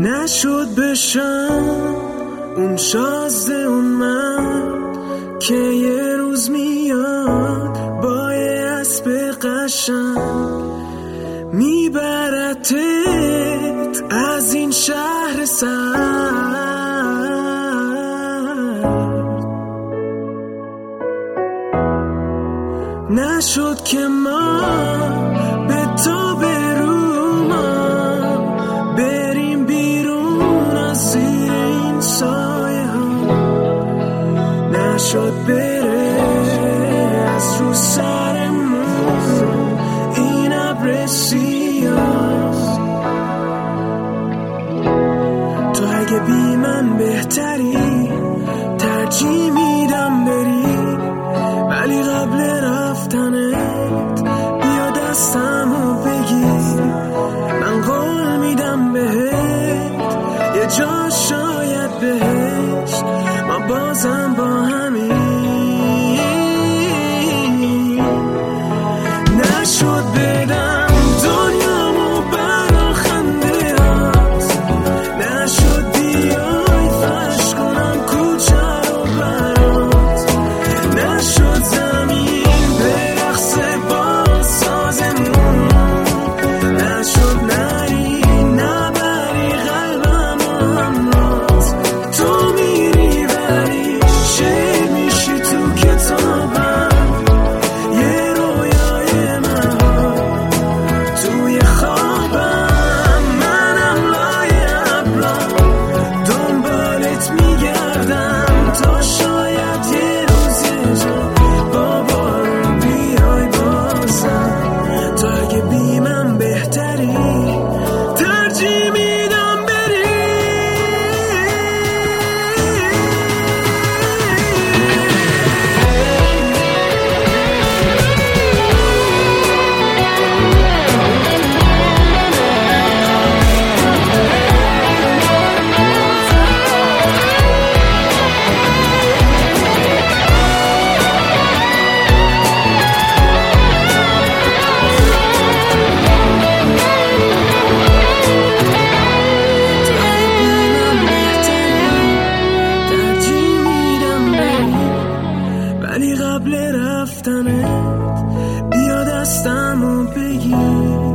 نشد بشم اون شازده اون من که یه روز میاد با یه اسب قشنگ میبرتت از این شهر سر. نشد که ما به تو برومم بریم بیرون از زیر این سایه ها. نشد بره از رو سرمون این ابر سیاه. تو اگه بی من بهتری ترجیح میدم بری، ولی قبل رفتنت بیا دستمو بگیر. من قول میدم بهت یه جا شاید بهشت ما بازم با همین. نشد بدم دنیامو برا خنده هات، نشد بیای فرش کنم کوچه رو برات، نشد زمین برقصه با سازمون، نشد نری نبری قلبمو همراز. تو میری ولی شعر میشی تو کتابم، یه رویای من توی خوابم. منم لای ابرا دنبالت میگردم تا شاید یه روز یه جا با بارون بیای بازم. تو اگه بی من بهتری ترجیح میدم بری. ولی قبل رفتنت بیا دستمو بگیر.